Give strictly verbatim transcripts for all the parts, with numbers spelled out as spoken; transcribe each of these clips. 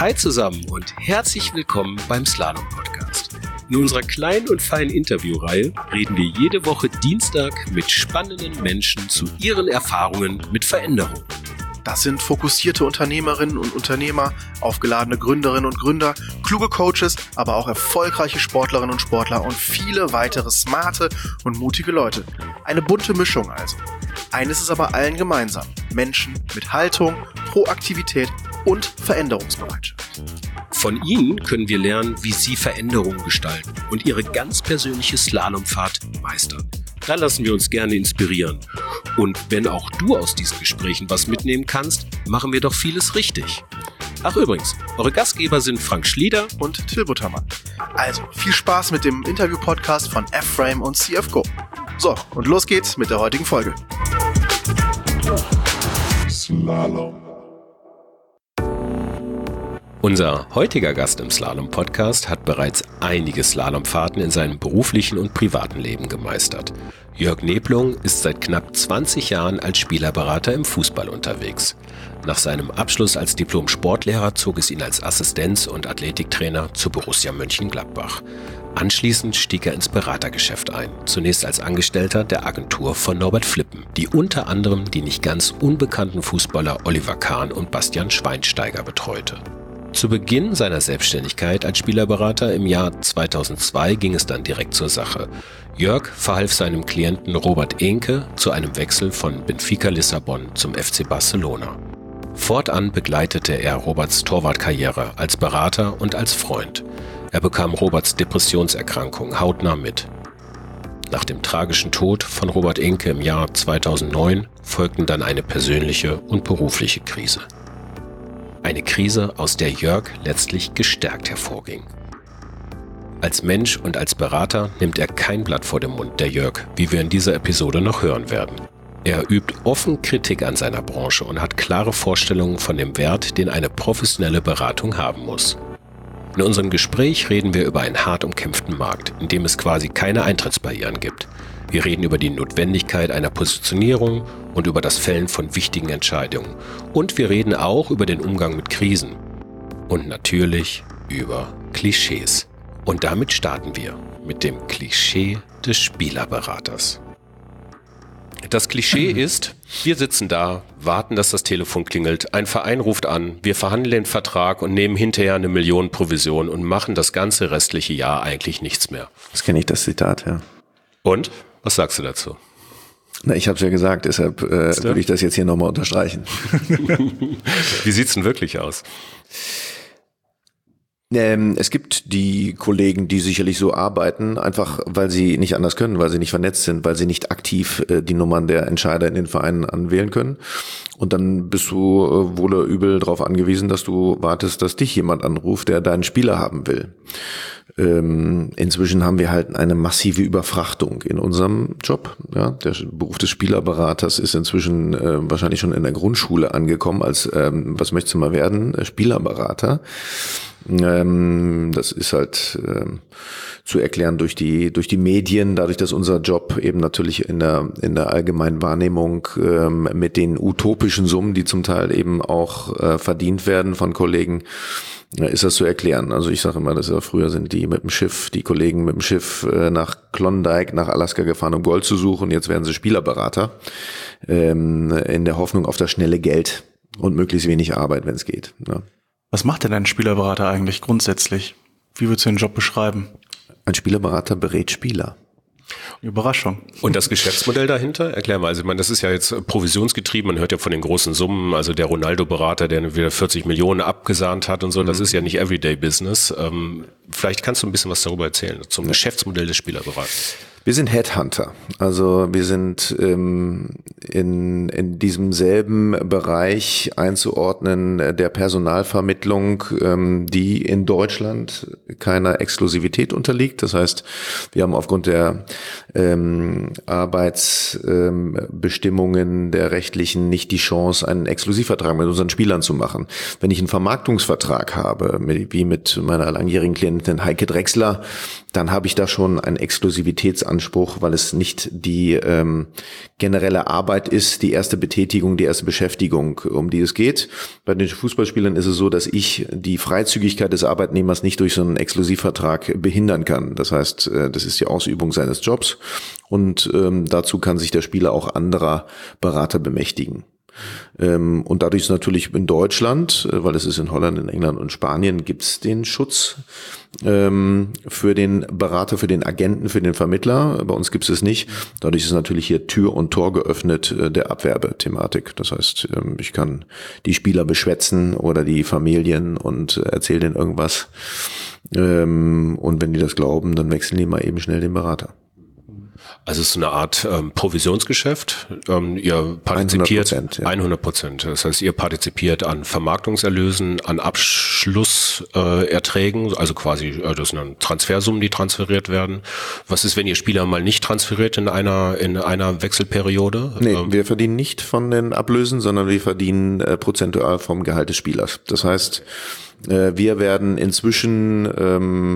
Hi zusammen und herzlich willkommen beim Slalom Podcast. In unserer kleinen und feinen Interviewreihe reden wir jede Woche Dienstag mit spannenden Menschen zu ihren Erfahrungen mit Veränderung. Das sind fokussierte Unternehmerinnen und Unternehmer, aufgeladene Gründerinnen und Gründer, kluge Coaches, aber auch erfolgreiche Sportlerinnen und Sportler und viele weitere smarte und mutige Leute. Eine bunte Mischung also. Eines ist aber allen gemeinsam: Menschen mit Haltung, Proaktivität und Veränderungsbereitschaft. Von ihnen können wir lernen, wie sie Veränderungen gestalten und ihre ganz persönliche Slalomfahrt meistern. Da lassen wir uns gerne inspirieren. Und wenn auch du aus diesen Gesprächen was mitnehmen kannst, machen wir doch vieles richtig. Ach übrigens, eure Gastgeber sind Frank Schlieder und Till Buttermann. Also viel Spaß mit dem Interview-Podcast von F-Frame und C F Go. So, und los geht's mit der heutigen Folge. Slalom. Unser heutiger Gast im Slalom-Podcast hat bereits einige Slalomfahrten in seinem beruflichen und privaten Leben gemeistert. Jörg Neblung ist seit knapp zwanzig Jahren als Spielerberater im Fußball unterwegs. Nach seinem Abschluss als Diplom-Sportlehrer zog es ihn als Assistenz- und Athletiktrainer zu Borussia Mönchengladbach. Anschließend stieg er ins Beratergeschäft ein, zunächst als Angestellter der Agentur von Norbert Flippen, die unter anderem die nicht ganz unbekannten Fußballer Oliver Kahn und Bastian Schweinsteiger betreute. Zu Beginn seiner Selbstständigkeit als Spielerberater im Jahr zweitausendzwei ging es dann direkt zur Sache. Jörg verhalf seinem Klienten Robert Ehnke zu einem Wechsel von Benfica Lissabon zum F C Barcelona. Fortan begleitete er Roberts Torwartkarriere als Berater und als Freund. Er bekam Roberts Depressionserkrankung hautnah mit. Nach dem tragischen Tod von Robert Ehnke im Jahr zweitausendneun folgten dann eine persönliche und berufliche Krise. Eine Krise, aus der Jörg letztlich gestärkt hervorging. Als Mensch und als Berater nimmt er kein Blatt vor den Mund, der Jörg, wie wir in dieser Episode noch hören werden. Er übt offen Kritik an seiner Branche und hat klare Vorstellungen von dem Wert, den eine professionelle Beratung haben muss. In unserem Gespräch reden wir über einen hart umkämpften Markt, in dem es quasi keine Eintrittsbarrieren gibt. Wir reden über die Notwendigkeit einer Positionierung und über das Fällen von wichtigen Entscheidungen. Und wir reden auch über den Umgang mit Krisen. Und natürlich über Klischees. Und damit starten wir mit dem Klischee des Spielerberaters. Das Klischee ist, wir sitzen da, warten, dass das Telefon klingelt, ein Verein ruft an, wir verhandeln den Vertrag und nehmen hinterher eine Million Provision und machen das ganze restliche Jahr eigentlich nichts mehr. Das kenne ich, das Zitat, ja. Und? Was sagst du dazu? Na, ich habe es ja gesagt, deshalb äh, würde ich das jetzt hier nochmal unterstreichen. Wie sieht's denn wirklich aus? Ähm, es gibt die Kollegen, die sicherlich so arbeiten, einfach weil sie nicht anders können, weil sie nicht vernetzt sind, weil sie nicht aktiv äh, die Nummern der Entscheider in den Vereinen anwählen können. Und dann bist du äh, wohl oder übel darauf angewiesen, dass du wartest, dass dich jemand anruft, der deinen Spieler haben will. Ähm, inzwischen haben wir halt eine massive Überfrachtung in unserem Job. Ja, der Beruf des Spielerberaters ist inzwischen äh, wahrscheinlich schon in der Grundschule angekommen als, ähm, was möchtest du mal werden? Spielerberater. Ähm, das ist halt ähm, zu erklären durch die durch die Medien, dadurch, dass unser Job eben natürlich in der in der allgemeinen Wahrnehmung ähm, mit den utopischen Summen, die zum Teil eben auch äh, verdient werden von Kollegen, äh, ist das zu erklären. Also ich sage immer, dass ja früher sind die mit dem Schiff, die Kollegen mit dem Schiff äh, nach Klondike, nach Alaska gefahren, um Gold zu suchen. Jetzt werden sie Spielerberater ähm, in der Hoffnung auf das schnelle Geld und möglichst wenig Arbeit, wenn es geht. Ja. Was macht denn ein Spielerberater eigentlich grundsätzlich? Wie würdest du den Job beschreiben? Ein Spielerberater berät Spieler. Überraschung. Und das Geschäftsmodell dahinter? Erklär mal. Also, ich meine, das ist ja jetzt provisionsgetrieben. Man hört ja von den großen Summen. Also der Ronaldo-Berater, der wieder vierzig Millionen abgesahnt hat und so. Das ist ja nicht Everyday-Business. Ähm, vielleicht kannst du ein bisschen was darüber erzählen, zum Geschäftsmodell des Spielerberaters. Wir sind Headhunter, also wir sind ähm, in in diesem selben Bereich einzuordnen der Personalvermittlung, ähm, die in Deutschland keiner Exklusivität unterliegt. Das heißt, wir haben aufgrund der ähm, Arbeitsbestimmungen ähm, der rechtlichen nicht die Chance, einen Exklusivvertrag mit unseren Spielern zu machen. Wenn ich einen Vermarktungsvertrag habe, wie mit meiner langjährigen Klientin Heike Drechsler, dann habe ich da schon einen Exklusivitätsanspruch, weil es nicht die ähm, generelle Arbeit ist, die erste Betätigung, die erste Beschäftigung, um die es geht. Bei den Fußballspielern ist es so, dass ich die Freizügigkeit des Arbeitnehmers nicht durch so einen Exklusivvertrag behindern kann. Das heißt, das ist die Ausübung seines Jobs und ähm, dazu kann sich der Spieler auch anderer Berater bemächtigen. Ähm, und dadurch ist natürlich in Deutschland, weil es ist in Holland, in England und Spanien, gibt es den Schutz ähm, für den Berater, für den Agenten, für den Vermittler. Bei uns gibt es es nicht. Dadurch ist natürlich hier Tür und Tor geöffnet äh, der Abwerbethematik. Das heißt, ähm, ich kann die Spieler beschwätzen oder die Familien und äh, erzähle denen irgendwas. Ähm, und wenn die das glauben, dann wechseln die mal eben schnell den Berater. Also es ist eine Art ähm, Provisionsgeschäft. Ähm, ihr partizipiert hundert Prozent. Ja. Das heißt, ihr partizipiert an Vermarktungserlösen, an Abschlusserträgen, äh, also quasi äh, das sind Transfersummen, die transferiert werden. Was ist, wenn ihr Spieler mal nicht transferiert in einer in einer Wechselperiode? Nee, ähm, wir verdienen nicht von den Ablösen, sondern wir verdienen äh, prozentual vom Gehalt des Spielers. Das heißt, äh, wir werden inzwischen ähm,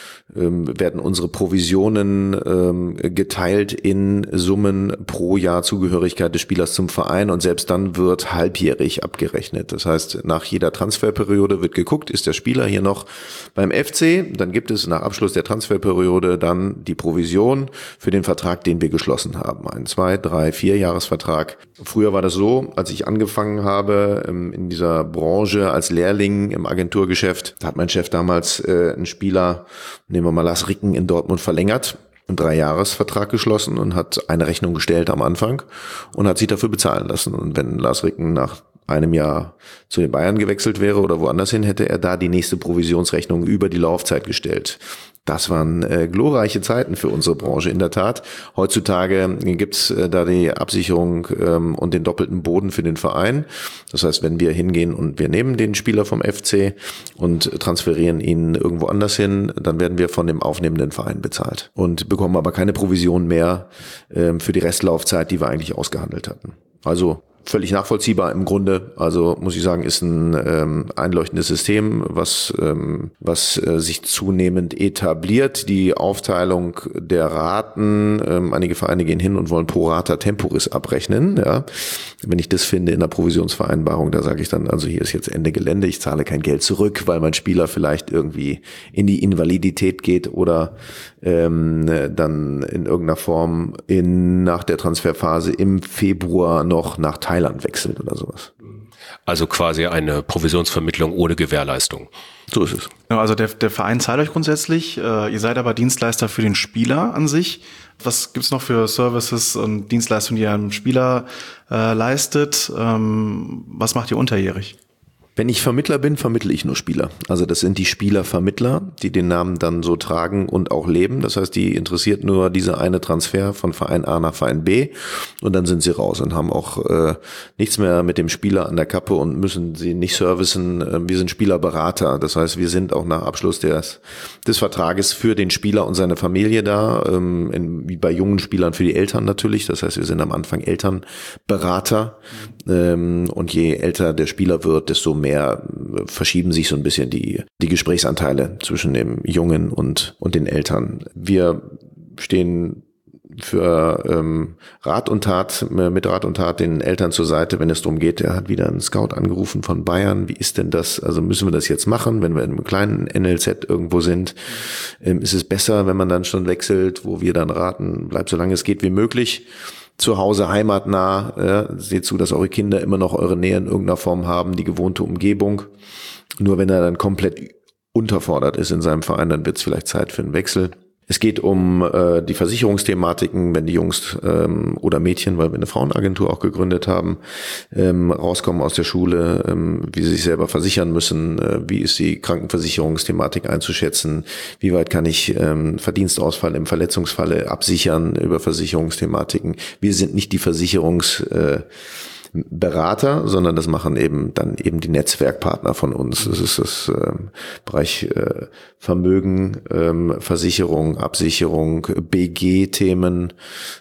werden unsere Provisionen ähm, geteilt in Summen pro Jahr Zugehörigkeit des Spielers zum Verein und selbst dann wird halbjährig abgerechnet. Das heißt, nach jeder Transferperiode wird geguckt, ist der Spieler hier noch beim F C, dann gibt es nach Abschluss der Transferperiode dann die Provision für den Vertrag, den wir geschlossen haben. Ein zwei, drei, vier Jahresvertrag. Früher war das so, als ich angefangen habe ähm, in dieser Branche als Lehrling im Agenturgeschäft, da hat mein Chef damals äh, einen Spieler, nehmen wir mal Lars Ricken in Dortmund verlängert, einen Dreijahresvertrag geschlossen und hat eine Rechnung gestellt am Anfang und hat sich dafür bezahlen lassen. Und wenn Lars Ricken nach einem Jahr zu den Bayern gewechselt wäre oder woanders hin, hätte er da die nächste Provisionsrechnung über die Laufzeit gestellt. Das waren äh, glorreiche Zeiten für unsere Branche, in der Tat. Heutzutage gibt's äh, da die Absicherung ähm, und den doppelten Boden für den Verein. Das heißt, wenn wir hingehen und wir nehmen den Spieler vom F C und transferieren ihn irgendwo anders hin, dann werden wir von dem aufnehmenden Verein bezahlt und bekommen aber keine Provision mehr ähm, für die Restlaufzeit, die wir eigentlich ausgehandelt hatten. Also völlig nachvollziehbar im Grunde. Also muss ich sagen, ist ein ähm, einleuchtendes System, was ähm, was äh, sich zunehmend etabliert. Die Aufteilung der Raten, ähm, einige Vereine gehen hin und wollen pro rata temporis abrechnen. Ja, wenn ich das finde in der Provisionsvereinbarung, da sage ich dann, also hier ist jetzt Ende Gelände, ich zahle kein Geld zurück, weil mein Spieler vielleicht irgendwie in die Invalidität geht oder ähm, dann in irgendeiner Form in nach der Transferphase im Februar noch nach Thailand wechselt oder sowas. Also quasi eine Provisionsvermittlung ohne Gewährleistung. So ist es. Also der, der Verein zahlt euch grundsätzlich, äh, ihr seid aber Dienstleister für den Spieler an sich. Was gibt's noch für Services und Dienstleistungen, die ihr einem Spieler äh, leistet? Ähm, was macht ihr unterjährig? Wenn ich Vermittler bin, vermittle ich nur Spieler. Also das sind die Spielervermittler, die den Namen dann so tragen und auch leben. Das heißt, die interessiert nur dieser eine Transfer von Verein A nach Verein B und dann sind sie raus und haben auch äh, nichts mehr mit dem Spieler an der Kappe und müssen sie nicht servicen. Wir sind Spielerberater. Das heißt, wir sind auch nach Abschluss des, des Vertrages für den Spieler und seine Familie da, ähm, in, wie bei jungen Spielern für die Eltern natürlich. Das heißt, wir sind am Anfang Elternberater ähm, und je älter der Spieler wird, desto mehr verschieben sich so ein bisschen die die Gesprächsanteile zwischen dem Jungen und und den Eltern. Wir stehen für ähm, Rat und Tat, mit Rat und Tat den Eltern zur Seite, wenn es darum geht, er hat wieder einen Scout angerufen von Bayern, wie ist denn das, also müssen wir das jetzt machen, wenn wir in einem kleinen N L Z irgendwo sind, ähm, ist es besser, wenn man dann schon wechselt, wo wir dann raten, bleibt so lange es geht wie möglich zu Hause heimatnah, ja, seht zu, dass eure Kinder immer noch eure Nähe in irgendeiner Form haben, die gewohnte Umgebung. Nur wenn er dann komplett unterfordert ist in seinem Verein, dann wird es vielleicht Zeit für einen Wechsel. Es geht um äh, die Versicherungsthematiken, wenn die Jungs ähm, oder Mädchen, weil wir eine Frauenagentur auch gegründet haben, ähm, rauskommen aus der Schule, ähm, wie sie sich selber versichern müssen, äh, wie ist die Krankenversicherungsthematik einzuschätzen, wie weit kann ich ähm, Verdienstausfall im Verletzungsfalle absichern über Versicherungsthematiken. Wir sind nicht die Versicherungs äh, Berater, sondern das machen eben dann eben die Netzwerkpartner von uns. Das ist das ähm, Bereich äh, Vermögen, ähm, Versicherung, Absicherung, B G-Themen.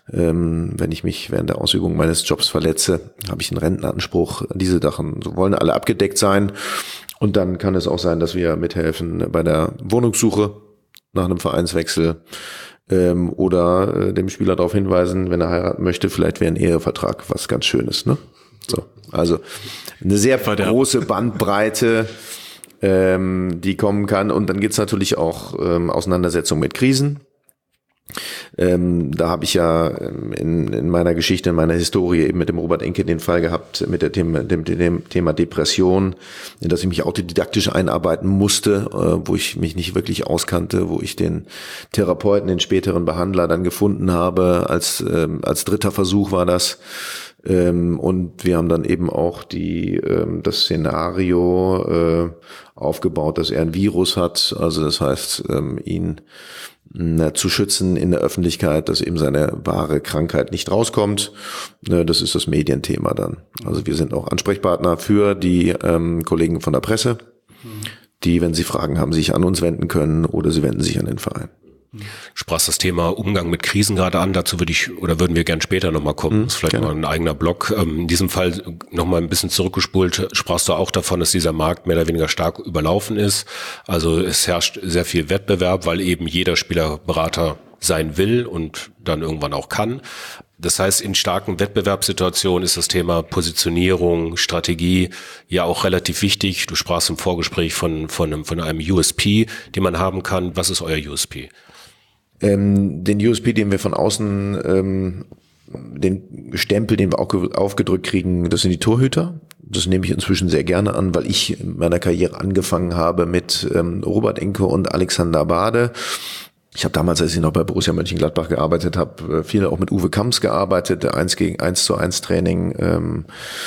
Ähm, wenn ich mich während der Ausübung meines Jobs verletze, habe ich einen Rentenanspruch. Diese Sachen wollen alle abgedeckt sein. Und dann kann es auch sein, dass wir mithelfen bei der Wohnungssuche nach einem Vereinswechsel. ähm, oder äh, dem Spieler darauf hinweisen, wenn er heiraten möchte, vielleicht wäre ein Ehevertrag was ganz Schönes. Ne? So, also eine sehr große Bandbreite, ähm, die kommen kann. Und dann gibt's natürlich auch ähm, Auseinandersetzungen mit Krisen. Ähm, da habe ich ja in, in meiner Geschichte, in meiner Historie eben mit dem Robert Enke den Fall gehabt, mit der Thema, dem, dem Thema Depression, in das ich mich autodidaktisch einarbeiten musste, äh, wo ich mich nicht wirklich auskannte, wo ich den Therapeuten, den späteren Behandler dann gefunden habe, als, ähm, als dritter Versuch war das. Ähm, und wir haben dann eben auch die, ähm, das Szenario äh, aufgebaut, dass er ein Virus hat, also das heißt, ähm, ihn zu schützen in der Öffentlichkeit, dass eben seine wahre Krankheit nicht rauskommt. Das ist das Medienthema dann. Also wir sind auch Ansprechpartner für die ähm, Kollegen von der Presse, die, wenn sie Fragen haben, sich an uns wenden können oder sie wenden sich an den Verein. Du sprachst das Thema Umgang mit Krisen gerade an, dazu würde ich oder würden wir gern später nochmal kommen. Mhm, das ist vielleicht gerne mal ein eigener Blog. In diesem Fall nochmal ein bisschen zurückgespult, sprachst du auch davon, dass dieser Markt mehr oder weniger stark überlaufen ist. Also es herrscht sehr viel Wettbewerb, weil eben jeder Spieler Berater sein will und dann irgendwann auch kann. Das heißt, in starken Wettbewerbssituationen ist das Thema Positionierung, Strategie ja auch relativ wichtig. Du sprachst im Vorgespräch von, von, einem, von einem U S P, den man haben kann. Was ist euer U S P? Ähm, den U S P, den wir von außen, ähm, den Stempel, den wir auch aufgedrückt kriegen, das sind die Torhüter. Das nehme ich inzwischen sehr gerne an, weil ich in meiner Karriere angefangen habe mit ähm, Robert Enke und Alexander Bade. Ich habe damals, als ich noch bei Borussia Mönchengladbach gearbeitet habe, viel auch mit Uwe Kamps gearbeitet, eins gegen eins zu eins Training. Ähm,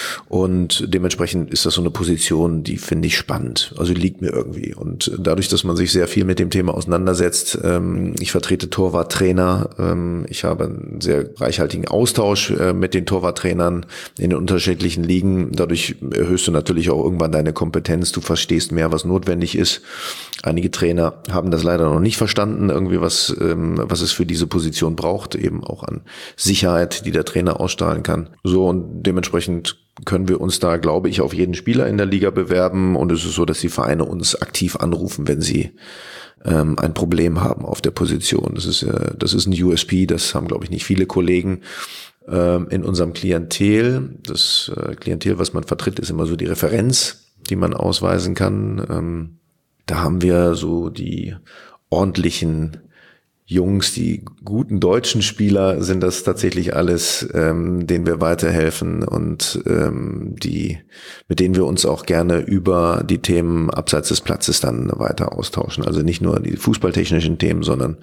und dementsprechend ist das so eine Position, die finde ich spannend. Also liegt mir irgendwie. Und dadurch, dass man sich sehr viel mit dem Thema auseinandersetzt, ähm, ich vertrete Torwarttrainer, ähm, ich habe einen sehr reichhaltigen Austausch äh, mit den Torwarttrainern in den unterschiedlichen Ligen. Dadurch erhöhst du natürlich auch irgendwann deine Kompetenz. Du verstehst mehr, was notwendig ist. Einige Trainer haben das leider noch nicht verstanden, irgendwie was ähm, was es für diese Position braucht, eben auch an Sicherheit, die der Trainer ausstrahlen kann. So, und dementsprechend können wir uns da, glaube ich, auf jeden Spieler in der Liga bewerben, und es ist so, dass die Vereine uns aktiv anrufen, wenn sie ähm, ein Problem haben auf der Position. Das ist äh, das ist ein U S P, das haben, glaube ich, nicht viele Kollegen ähm, in unserem Klientel. Das äh, Klientel, was man vertritt, ist immer so die Referenz, die man ausweisen kann. Ähm, da haben wir so die ordentlichen Jungs, die guten deutschen Spieler sind das tatsächlich alles, ähm, denen wir weiterhelfen und ähm, die, mit denen wir uns auch gerne über die Themen abseits des Platzes dann weiter austauschen. Also nicht nur die fußballtechnischen Themen, sondern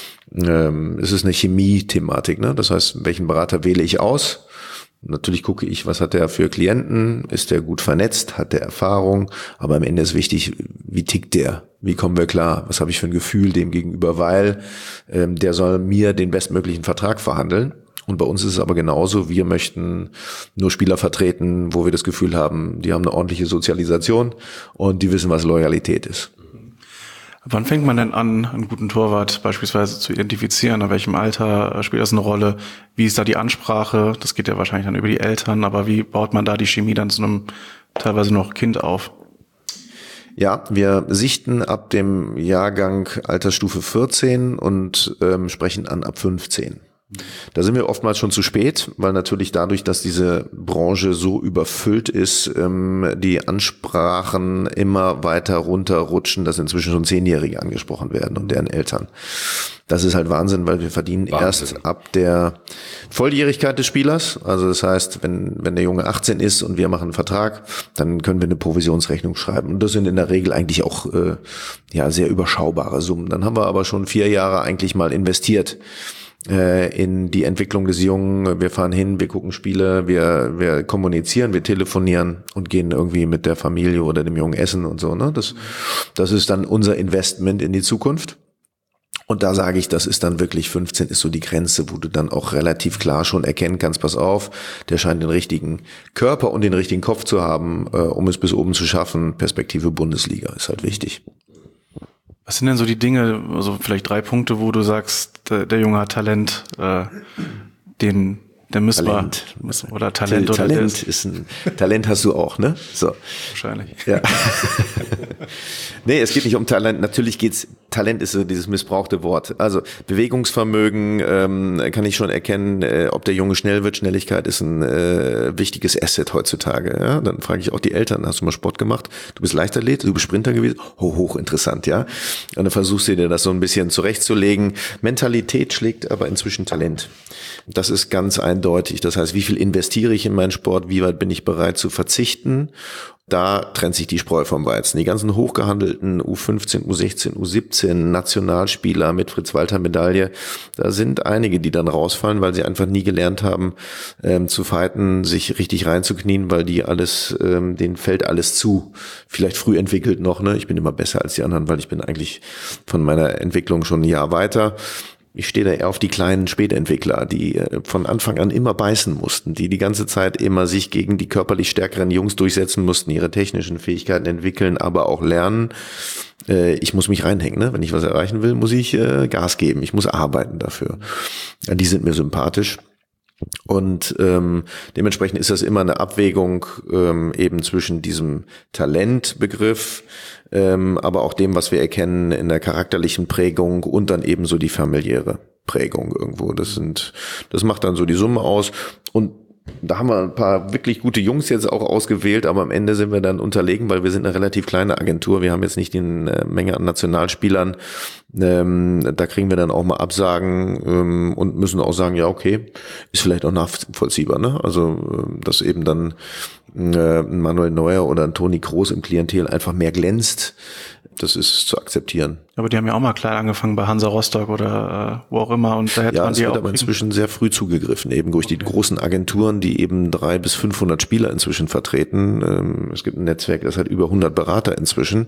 ähm, es ist eine Chemie-Thematik, ne? Das heißt, welchen Berater wähle ich aus? Natürlich gucke ich, was hat der für Klienten, ist der gut vernetzt, hat der Erfahrung, aber am Ende ist wichtig, wie tickt der, wie kommen wir klar, was habe ich für ein Gefühl dem gegenüber, weil ähm, der soll mir den bestmöglichen Vertrag verhandeln. Und bei uns ist es aber genauso, wir möchten nur Spieler vertreten, wo wir das Gefühl haben, die haben eine ordentliche Sozialisation und die wissen, was Loyalität ist. Wann fängt man denn an, einen guten Torwart beispielsweise zu identifizieren? In welchem Alter spielt das eine Rolle? Wie ist da die Ansprache? Das geht ja wahrscheinlich dann über die Eltern, aber wie baut man da die Chemie dann zu einem teilweise noch Kind auf? Ja, wir sichten ab dem Jahrgang Altersstufe vierzehn und ähm, sprechen an ab fünfzehn. Da sind wir oftmals schon zu spät, weil natürlich dadurch, dass diese Branche so überfüllt ist, ähm, die Ansprachen immer weiter runterrutschen, dass inzwischen schon Zehnjährige angesprochen werden und deren Eltern. Das ist halt Wahnsinn, weil wir verdienen Wahnsinn. erst ab der Volljährigkeit des Spielers. Also das heißt, wenn wenn der Junge achtzehn ist und wir machen einen Vertrag, dann können wir eine Provisionsrechnung schreiben. Und das sind in der Regel eigentlich auch äh, ja sehr überschaubare Summen. Dann haben wir aber schon vier Jahre eigentlich mal investiert in die Entwicklung des Jungen. Wir fahren hin, wir gucken Spiele, wir wir kommunizieren, wir telefonieren und gehen irgendwie mit der Familie oder dem Jungen essen und so. Ne? Das das ist dann unser Investment in die Zukunft. Und da sage ich, das ist dann wirklich fünfzehn ist so die Grenze, wo du dann auch relativ klar schon erkennen kannst, pass auf, der scheint den richtigen Körper und den richtigen Kopf zu haben, äh, um es bis oben zu schaffen. Perspektive Bundesliga ist halt wichtig. Was sind denn so die Dinge, also vielleicht drei Punkte, wo du sagst, der, der Junge hat Talent, äh, den Der Missbar. Talent. Oder Talent. Oder Talent ist ein, Talent hast du auch, ne? So. Wahrscheinlich. Ja. Nee, es geht nicht um Talent. Natürlich geht's, Talent ist so dieses missbrauchte Wort. Also Bewegungsvermögen ähm, kann ich schon erkennen, äh, ob der Junge schnell wird. Schnelligkeit ist ein äh, wichtiges Asset heutzutage. Ja? Dann frage ich auch die Eltern, hast du mal Sport gemacht? Du bist Leichtathlet, du bist Sprinter gewesen? Hoch, hoch interessant, ja. Und dann versuchst du dir das so ein bisschen zurechtzulegen. Mentalität schlägt aber inzwischen Talent. Das ist ganz eindeutig. Das heißt, wie viel investiere ich in meinen Sport? Wie weit bin ich bereit zu verzichten? Da trennt sich die Spreu vom Weizen. Die ganzen hochgehandelten U fünfzehn, U sechzehn, U siebzehn Nationalspieler mit Fritz-Walter-Medaille, da sind einige, die dann rausfallen, weil sie einfach nie gelernt haben, ähm, zu fighten, sich richtig reinzuknien, weil die alles, ähm, denen fällt alles zu. Vielleicht früh entwickelt noch, ne? Ich bin immer besser als die anderen, weil ich bin eigentlich von meiner Entwicklung schon ein Jahr weiter. Ich stehe da eher auf die kleinen Spätentwickler, die von Anfang an immer beißen mussten, die die ganze Zeit immer sich gegen die körperlich stärkeren Jungs durchsetzen mussten, ihre technischen Fähigkeiten entwickeln, aber auch lernen. Ich muss mich reinhängen, ne? Wenn ich was erreichen will, muss ich Gas geben, ich muss arbeiten dafür. Die sind mir sympathisch. Und ähm, dementsprechend ist das immer eine Abwägung ähm, eben zwischen diesem Talentbegriff, ähm, aber auch dem, was wir erkennen in der charakterlichen Prägung und dann eben so die familiäre Prägung irgendwo. Das sind, das macht dann so die Summe aus. Und da haben wir ein paar wirklich gute Jungs jetzt auch ausgewählt, aber am Ende sind wir dann unterlegen, weil wir sind eine relativ kleine Agentur. Wir haben jetzt nicht die Menge an Nationalspielern. Ähm, da kriegen wir dann auch mal Absagen ähm, und müssen auch sagen, ja okay, ist vielleicht auch nachvollziehbar, ne? Also äh, dass eben dann äh, ein Manuel Neuer oder ein Toni Kroos im Klientel einfach mehr glänzt, das ist zu akzeptieren. Aber die haben ja auch mal klein angefangen bei Hansa Rostock oder äh, wo auch immer. Und da hätte ja, man es die wird auch aber inzwischen sehr früh zugegriffen, eben durch okay. die großen Agenturen, die eben drei bis fünfhundert Spieler inzwischen vertreten. Ähm, es gibt ein Netzwerk, das hat über hundert Berater inzwischen.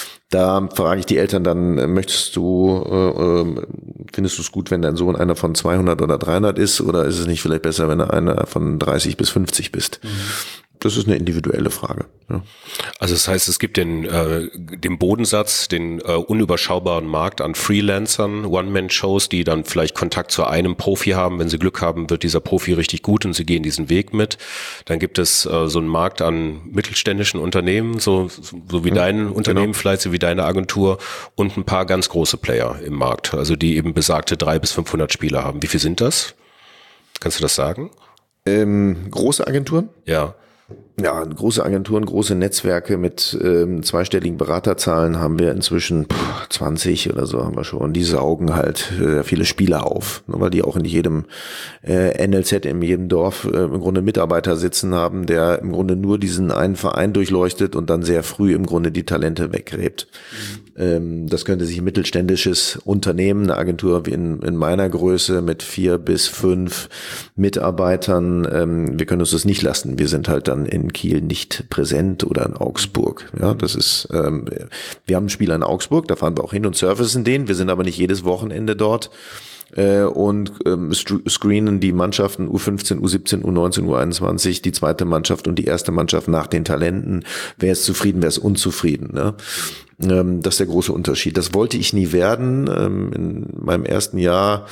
Da frage ich die Eltern dann, möchtest du, äh, findest du es gut, wenn dein Sohn einer von zweihundert oder dreihundert ist, oder ist es nicht vielleicht besser, wenn er einer von dreißig bis fünfzig bist? Mhm. Das ist eine individuelle Frage. Ja. Also das heißt, es gibt den, äh, den Bodensatz, den äh, unüberschaubaren Markt an Freelancern, One-Man-Shows, die dann vielleicht Kontakt zu einem Profi haben. Wenn sie Glück haben, wird dieser Profi richtig gut und sie gehen diesen Weg mit. Dann gibt es äh, so einen Markt an mittelständischen Unternehmen, so, so wie ja, dein Unternehmen, genau. vielleicht so wie deine Agentur, und ein paar ganz große Player im Markt, also die eben besagte dreihundert bis fünfhundert Spieler haben. Wie viel sind das? Kannst du das sagen? Ähm, große Agenturen? Ja. Ja, große Agenturen, große Netzwerke mit ähm, zweistelligen Beraterzahlen haben wir inzwischen pff, zwanzig oder so haben wir schon. Die saugen halt äh, viele Spieler auf, ne, weil die auch in jedem äh, N L Z, in jedem Dorf äh, im Grunde Mitarbeiter sitzen haben, der im Grunde nur diesen einen Verein durchleuchtet und dann sehr früh im Grunde die Talente weggräbt. Mhm. Ähm, das könnte sich ein mittelständisches Unternehmen, eine Agentur wie in, in meiner Größe mit vier bis fünf Mitarbeitern, ähm, wir können uns das nicht lassen. Wir sind halt dann in Kiel nicht präsent oder in Augsburg. Ja, das ist, ähm, wir haben einen Spieler in Augsburg, da fahren wir auch hin und servicen den. Wir sind aber nicht jedes Wochenende dort äh, und ähm, screenen die Mannschaften U fünfzehn, U siebzehn, U neunzehn, U einundzwanzig, die zweite Mannschaft und die erste Mannschaft nach den Talenten. Wer ist zufrieden, wer ist unzufrieden, ne? Ähm, das ist der große Unterschied. Das wollte ich nie werden. Ähm, in meinem ersten Jahr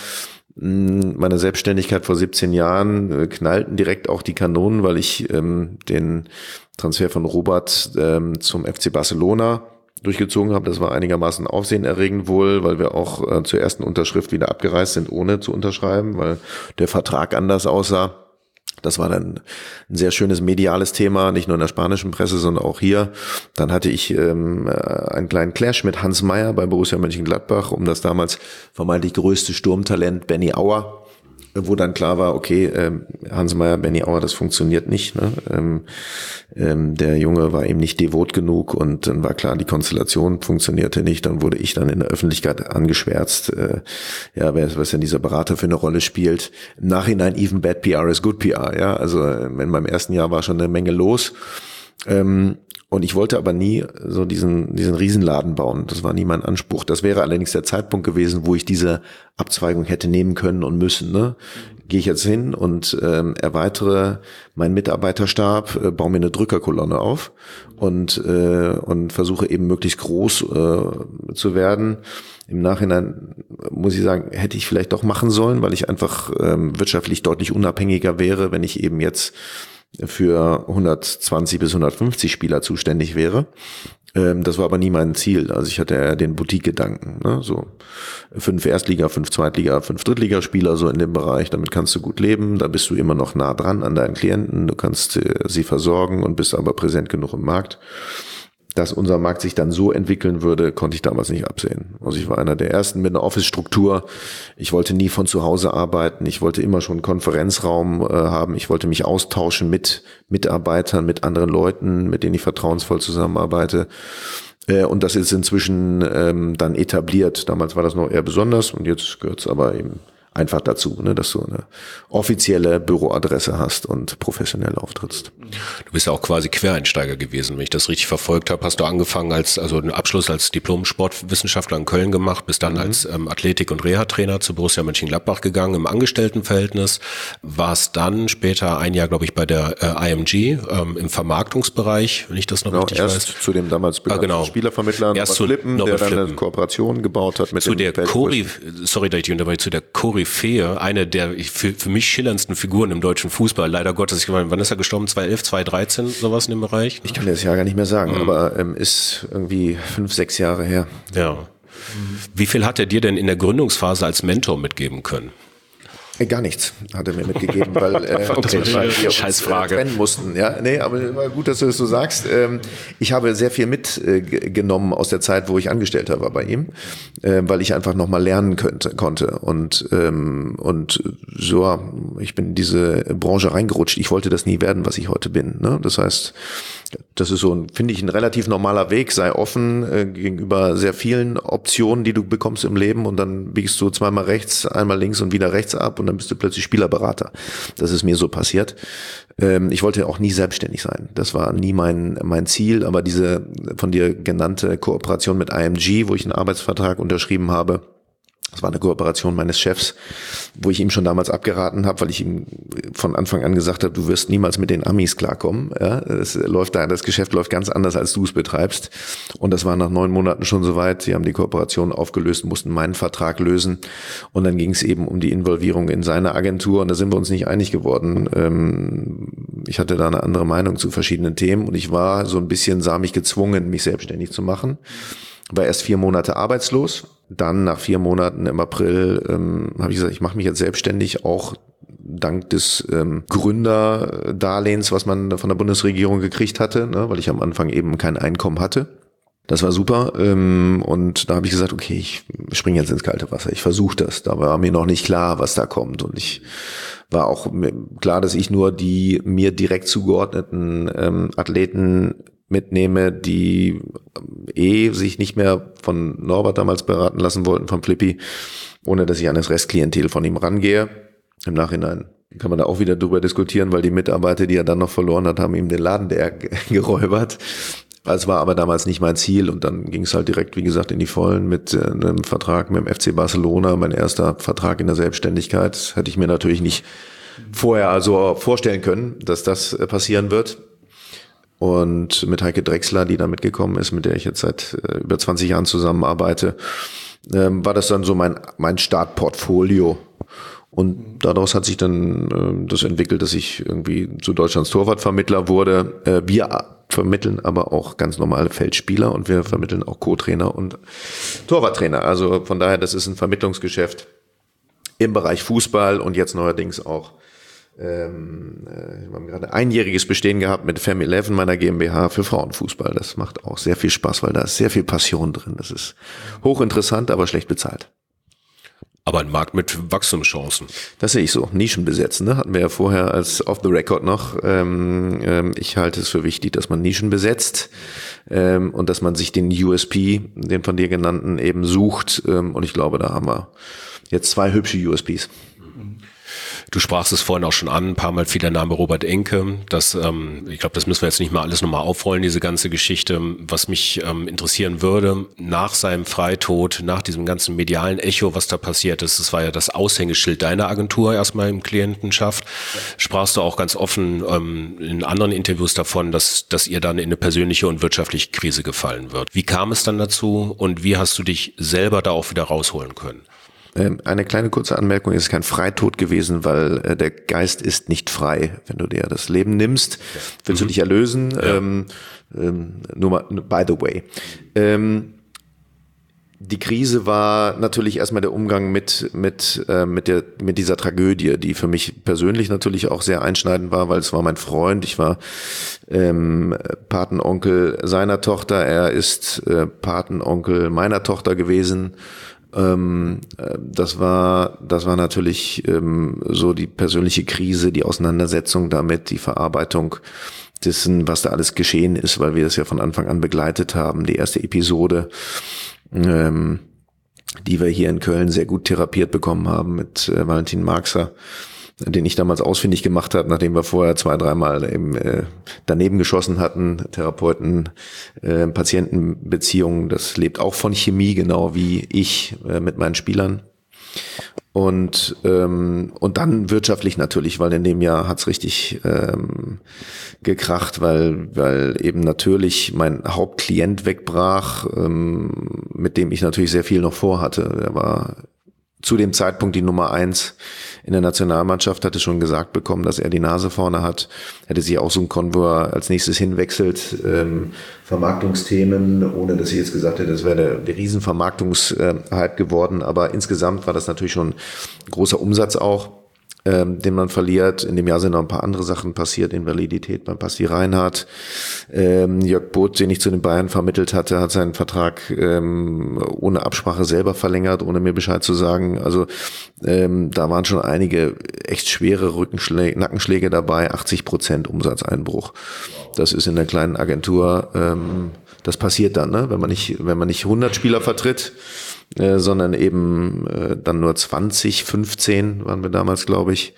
meiner Selbstständigkeit vor siebzehn Jahren äh, knallten direkt auch die Kanonen, weil ich ähm, den Transfer von Robert ähm, zum F C Barcelona durchgezogen habe. Das war einigermaßen aufsehenerregend wohl, weil wir auch äh, zur ersten Unterschrift wieder abgereist sind, ohne zu unterschreiben, weil der Vertrag anders aussah. Das war dann ein sehr schönes mediales Thema, nicht nur in der spanischen Presse, sondern auch hier. Dann hatte ich ähm, einen kleinen Clash mit Hans Meyer bei Borussia Mönchengladbach um das damals vermeintlich größte Sturmtalent Benny Auer, wo dann klar war, okay, ähm, Hans Meyer, Benny Auer, das funktioniert nicht. Ne? Ähm, ähm, der Junge war eben nicht devot genug und dann war klar, die Konstellation funktionierte nicht. Dann wurde ich dann in der Öffentlichkeit angeschwärzt, äh, ja, was denn dieser Berater für eine Rolle spielt. Im Nachhinein, even bad P R is good P R. Ja, also in meinem ersten Jahr war schon eine Menge los. Ähm, Und ich wollte aber nie so diesen, diesen Riesenladen bauen. Das war nie mein Anspruch. Das wäre allerdings der Zeitpunkt gewesen, wo ich diese Abzweigung hätte nehmen können und müssen. Ne? Gehe ich jetzt hin und ähm, erweitere meinen Mitarbeiterstab, äh, baue mir eine Drückerkolonne auf und äh, und versuche eben möglichst groß äh, zu werden. Im Nachhinein muss ich sagen, hätte ich vielleicht doch machen sollen, weil ich einfach ähm, wirtschaftlich deutlich unabhängiger wäre, wenn ich eben jetzt für hundertzwanzig bis hundertfünfzig Spieler zuständig wäre. Ähm, das war aber nie mein Ziel. Also ich hatte eher den Boutique-Gedanken, ne? So fünf Erstliga, fünf Zweitliga, fünf Drittligaspieler so in dem Bereich. Damit kannst du gut leben. Da bist du immer noch nah dran an deinen Klienten. Du kannst äh, sie versorgen und bist aber präsent genug im Markt. Dass unser Markt sich dann so entwickeln würde, konnte ich damals nicht absehen. Also ich war einer der ersten mit einer Office-Struktur. Ich wollte nie von zu Hause arbeiten. Ich wollte immer schon einen Konferenzraum äh, haben. Ich wollte mich austauschen mit Mitarbeitern, mit anderen Leuten, mit denen ich vertrauensvoll zusammenarbeite. Äh, und das ist inzwischen ähm, dann etabliert. Damals war das noch eher besonders und jetzt gehört es aber eben einfach dazu, ne, dass du eine offizielle Büroadresse hast und professionell auftrittst. Du bist ja auch quasi Quereinsteiger gewesen, wenn ich das richtig verfolgt habe. Hast du angefangen als, also einen Abschluss als Diplom-Sportwissenschaftler in Köln gemacht, bist dann mhm. als ähm, Athletik- und Reha-Trainer zu Borussia Mönchengladbach gegangen im Angestelltenverhältnis, warst dann später ein Jahr, glaube ich, bei der äh, I M G ähm, im Vermarktungsbereich, wenn ich das noch genau, richtig erst weiß. zu dem damals bekannten ah, genau. Spielervermittler erst zu Flippen, der dann Flippen. eine Kooperation gebaut hat mit zu dem der Cori, sorry, dass ich unterbreche, zu der Koryphäe, eine der für, für mich schillerndsten Figuren im deutschen Fußball. Leider Gottes, ich meine, wann ist er gestorben? zweitausendelf, zweitausenddreizehn, sowas in dem Bereich? Ich kann das Jahr gar nicht mehr sagen, mhm. aber ähm, ist irgendwie fünf, sechs Jahre her. Ja. Mhm. Wie viel hat er dir denn in der Gründungsphase als Mentor mitgeben können? Gar nichts hat er mir mitgegeben, weil, äh, okay. weil wir uns äh, trennen mussten. Ja, nee, aber war gut, dass du das so sagst. Ähm, ich habe sehr viel mitgenommen äh, aus der Zeit, wo ich Angestellter war bei ihm, äh, weil ich einfach nochmal lernen könnte, konnte. Und ähm, und so, ich bin in diese Branche reingerutscht. Ich wollte das nie werden, was ich heute bin. Ne? Das heißt, das ist so ein, finde ich, ein relativ normaler Weg. Sei offen äh, gegenüber sehr vielen Optionen, die du bekommst im Leben, und dann biegst du zweimal rechts, einmal links und wieder rechts ab und dann bist du plötzlich Spielerberater. Das ist mir so passiert. Ähm, ich wollte auch nie selbstständig sein. Das war nie mein mein Ziel, aber diese von dir genannte Kooperation mit I M G, wo ich einen Arbeitsvertrag unterschrieben habe, das war eine Kooperation meines Chefs, wo ich ihm schon damals abgeraten habe, weil ich ihm von Anfang an gesagt habe, du wirst niemals mit den Amis klarkommen. Ja, es läuft da, das Geschäft läuft ganz anders, als du es betreibst. Und das war nach neun Monaten schon soweit. Sie haben die Kooperation aufgelöst, mussten meinen Vertrag lösen. Und dann ging es eben um die Involvierung in seine Agentur. Und da sind wir uns nicht einig geworden. Ich hatte da eine andere Meinung zu verschiedenen Themen. Und ich war so ein bisschen, sah mich gezwungen, mich selbstständig zu machen. War erst vier Monate arbeitslos. Dann nach vier Monaten im April ähm, habe ich gesagt, ich mache mich jetzt selbstständig, auch dank des ähm, Gründerdarlehens, was man von der Bundesregierung gekriegt hatte, ne, weil ich am Anfang eben kein Einkommen hatte. Das war super, ähm, und da habe ich gesagt, okay, ich springe jetzt ins kalte Wasser, ich versuche das. Da war mir noch nicht klar, was da kommt, und ich war auch klar, dass ich nur die mir direkt zugeordneten ähm, Athleten mitnehme, die eh sich nicht mehr von Norbert damals beraten lassen wollten, von Flippy, ohne dass ich an das Restklientel von ihm rangehe. Im Nachhinein kann man da auch wieder drüber diskutieren, weil die Mitarbeiter, die er dann noch verloren hat, haben ihm den Laden der geräubert. Das war aber damals nicht mein Ziel, und dann ging es halt direkt, wie gesagt, in die Vollen mit äh, einem Vertrag mit dem F C Barcelona, mein erster Vertrag in der Selbstständigkeit. Das hätte ich mir natürlich nicht vorher also vorstellen können, dass das äh, passieren wird. Und mit Heike Drechsler, die da mitgekommen ist, mit der ich jetzt seit äh, über zwanzig Jahren zusammenarbeite, ähm, war das dann so mein mein Startportfolio. Und daraus hat sich dann äh, das entwickelt, dass ich irgendwie zu Deutschlands Torwartvermittler wurde. Äh, wir vermitteln aber auch ganz normale Feldspieler, und wir vermitteln auch Co-Trainer und Torwarttrainer. Also von daher, das ist ein Vermittlungsgeschäft im Bereich Fußball, und jetzt neuerdings auch Ähm, wir haben gerade einjähriges Bestehen gehabt mit Fem elf, meiner GmbH, für Frauenfußball. Das macht auch sehr viel Spaß, weil da ist sehr viel Passion drin. Das ist hochinteressant, aber schlecht bezahlt. Aber ein Markt mit Wachstumschancen. Das sehe ich so. Nischen besetzen, ne? Hatten wir ja vorher als Off the Record noch. Ähm, ähm, ich halte es für wichtig, dass man Nischen besetzt, ähm, und dass man sich den U S P, den von dir genannten, eben sucht. Ähm, und ich glaube, da haben wir jetzt zwei hübsche U S Ps. Du sprachst es vorhin auch schon an, ein paar Mal fiel der Name Robert Enke. Das, ähm, ich glaube, das müssen wir jetzt nicht mal alles nochmal aufrollen, diese ganze Geschichte. Was mich ähm, interessieren würde, nach seinem Freitod, nach diesem ganzen medialen Echo, was da passiert ist, das war ja das Aushängeschild deiner Agentur erstmal im Klientenschaft, sprachst du auch ganz offen ähm, in anderen Interviews davon, dass, dass ihr dann in eine persönliche und wirtschaftliche Krise gefallen wird. Wie kam es dann dazu und wie hast du dich selber da auch wieder rausholen können? Eine kleine kurze Anmerkung, es ist kein Freitod gewesen, weil äh, der Geist ist nicht frei. Wenn du dir das Leben nimmst, willst mhm. du dich erlösen. Ja. Ähm, ähm, nur mal, by the way. Ähm, die Krise war natürlich erstmal der Umgang mit mit äh, mit der mit dieser Tragödie, die für mich persönlich natürlich auch sehr einschneidend war, weil es war mein Freund. Ich war ähm, Patenonkel seiner Tochter. Er ist äh, Patenonkel meiner Tochter gewesen. Ähm, das war, das war natürlich ähm, so die persönliche Krise, die Auseinandersetzung damit, die Verarbeitung dessen, was da alles geschehen ist, weil wir das ja von Anfang an begleitet haben. Die erste Episode, ähm, die wir hier in Köln sehr gut therapiert bekommen haben mit äh, Valentin Marxer, den ich damals ausfindig gemacht habe, nachdem wir vorher zwei, dreimal eben äh, daneben geschossen hatten, Therapeuten, äh, Patientenbeziehungen, das lebt auch von Chemie, genau wie ich äh, mit meinen Spielern. Und ähm, und dann wirtschaftlich natürlich, weil in dem Jahr hat's richtig ähm, gekracht, weil weil eben natürlich mein Hauptklient wegbrach, ähm, mit dem ich natürlich sehr viel noch vorhatte. Er war zu dem Zeitpunkt die Nummer eins in der Nationalmannschaft, hatte schon gesagt bekommen, dass er die Nase vorne hat. Hätte sich auch so ein Konvoi als nächstes hinwechselt. Ähm, Vermarktungsthemen, ohne dass ich jetzt gesagt hätte, das wäre der, der Riesenvermarktungshype geworden. Aber insgesamt war das natürlich schon ein großer Umsatz auch, ähm, den man verliert. In dem Jahr sind noch ein paar andere Sachen passiert. Invalidität beim Basti Reinhardt. Ähm, Jörg Both, den ich zu den Bayern vermittelt hatte, hat seinen Vertrag ähm, ohne Absprache selber verlängert, ohne mir Bescheid zu sagen. Also ähm, da waren schon einige echt schwere Rückenschläge, Nackenschläge dabei. achtzig Prozent Umsatzeinbruch. Das ist in der kleinen Agentur, ähm, das passiert dann, ne? Wenn man nicht, wenn man nicht hundert Spieler vertritt, äh, sondern eben äh, dann nur zwanzig, fünfzehn waren wir damals, glaube ich,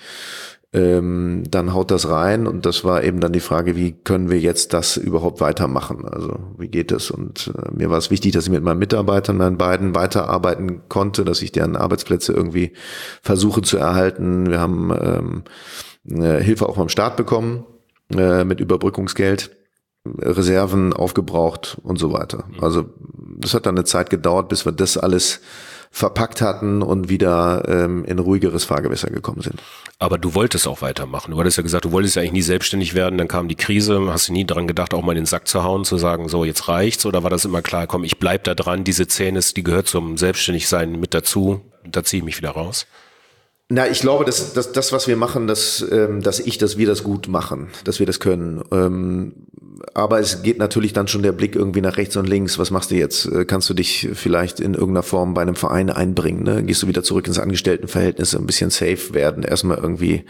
ähm, dann haut das rein und das war eben dann die Frage, wie können wir jetzt das überhaupt weitermachen? Also wie geht das? Und äh, mir war es wichtig, dass ich mit meinen Mitarbeitern, meinen beiden, weiterarbeiten konnte, dass ich deren Arbeitsplätze irgendwie versuche zu erhalten. Wir haben ähm, äh, Hilfe auch vom Staat bekommen äh, mit Überbrückungsgeld. Reserven aufgebraucht und so weiter. Also das hat dann eine Zeit gedauert, bis wir das alles verpackt hatten und wieder ähm, in ruhigeres Fahrgewässer gekommen sind. Aber du wolltest auch weitermachen. Du hattest ja gesagt, du wolltest ja eigentlich nie selbstständig werden, dann kam die Krise. Hast du nie daran gedacht, auch mal in den Sack zu hauen, zu sagen, so jetzt reicht's? Oder war das immer klar, komm, ich bleib da dran, diese Zähne, die gehört zum Selbstständigsein mit dazu, da ziehe ich mich wieder raus? Na, ich glaube, dass, dass das, was wir machen, dass, ähm, dass ich, dass wir das gut machen, dass wir das können. Ähm, aber es geht natürlich dann schon der Blick irgendwie nach rechts und links. Was machst du jetzt? Kannst du dich vielleicht in irgendeiner Form bei einem Verein einbringen? Ne? Gehst du wieder zurück ins Angestelltenverhältnis, ein bisschen safe werden, erstmal irgendwie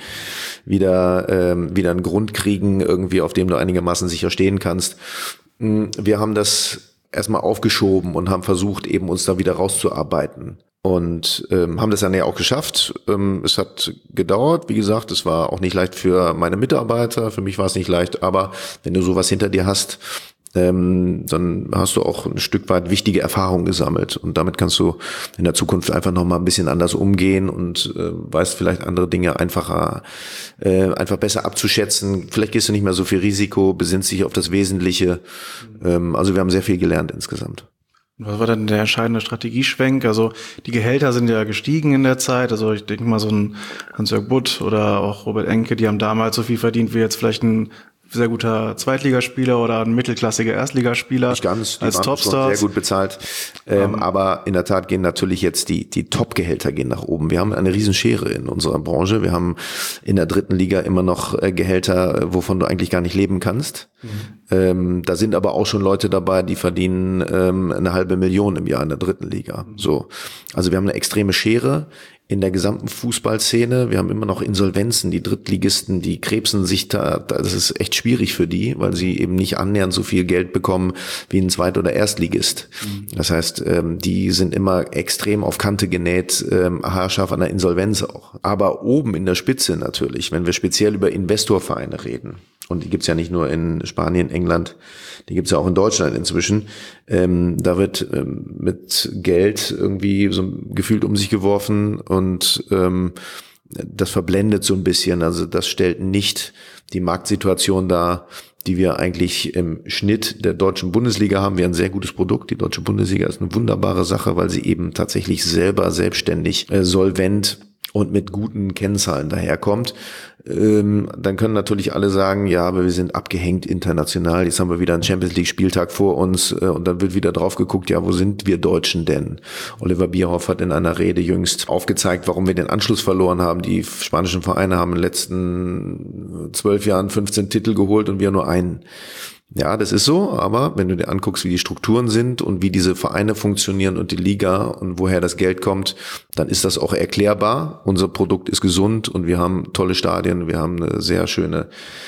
wieder ähm, wieder einen Grund kriegen, irgendwie auf dem du einigermaßen sicher stehen kannst. Wir haben das erstmal aufgeschoben und haben versucht, eben uns da wieder rauszuarbeiten. Und ähm, haben das dann ja auch geschafft. Ähm, es hat gedauert, wie gesagt, es war auch nicht leicht für meine Mitarbeiter, für mich war es nicht leicht, aber wenn du sowas hinter dir hast, ähm, dann hast du auch ein Stück weit wichtige Erfahrungen gesammelt und damit kannst du in der Zukunft einfach nochmal ein bisschen anders umgehen und äh, weißt vielleicht andere Dinge einfacher, äh, einfach besser abzuschätzen. Vielleicht gehst du nicht mehr so viel Risiko, besinnst dich auf das Wesentliche. Ähm, also wir haben sehr viel gelernt insgesamt. Was war dann der entscheidende Strategieschwenk? Also die Gehälter sind ja gestiegen in der Zeit. Also ich denke mal so ein Hans-Jörg Butt oder auch Robert Enke, die haben damals so viel verdient wie jetzt vielleicht ein sehr guter Zweitligaspieler oder ein mittelklassiger Erstligaspieler. Nicht ganz, die als waren Topstars. Sehr gut bezahlt. Ähm, um. Aber in der Tat gehen natürlich jetzt die die Top-Gehälter gehen nach oben. Wir haben eine Riesenschere in unserer Branche. Wir haben in der dritten Liga immer noch äh, Gehälter, wovon du eigentlich gar nicht leben kannst. Mhm. Ähm, da sind aber auch schon Leute dabei, die verdienen ähm, eine halbe Million im Jahr in der dritten Liga. Mhm. So, also wir haben eine extreme Schere. in der gesamten Fußballszene. Wir haben immer noch Insolvenzen, die Drittligisten, die krebsen sich da, das ist echt schwierig für die, weil sie eben nicht annähernd so viel Geld bekommen wie ein Zweit- oder Erstligist. Mhm. Das heißt, die sind immer extrem auf Kante genäht, haarscharf an der Insolvenz auch. Aber oben in der Spitze natürlich, wenn wir speziell über Investorvereine reden, und die gibt's ja nicht nur in Spanien, England, die gibt's ja auch in Deutschland inzwischen. Ähm, da wird ähm, mit Geld irgendwie so gefühlt um sich geworfen und ähm, das verblendet so ein bisschen. Also das stellt nicht die Marktsituation dar, die wir eigentlich im Schnitt der deutschen Bundesliga haben. Wir haben ein sehr gutes Produkt. Die deutsche Bundesliga ist eine wunderbare Sache, weil sie eben tatsächlich selber selbstständig, äh, solvent und mit guten Kennzahlen daherkommt. Ähm, dann können natürlich alle sagen, ja, aber wir sind abgehängt international. Jetzt haben wir wieder einen Champions-League-Spieltag vor uns äh, und dann wird wieder drauf geguckt, ja, wo sind wir Deutschen denn? Oliver Bierhoff hat in einer Rede jüngst aufgezeigt, warum wir den Anschluss verloren haben. Die spanischen Vereine haben in den letzten zwölf Jahren fünfzehn Titel geholt und wir nur einen. Ja, das ist so, aber wenn du dir anguckst, wie die Strukturen sind und wie diese Vereine funktionieren und die Liga und woher das Geld kommt, dann ist das auch erklärbar. Unser Produkt ist gesund und wir haben tolle Stadien, wir haben eine sehr schöne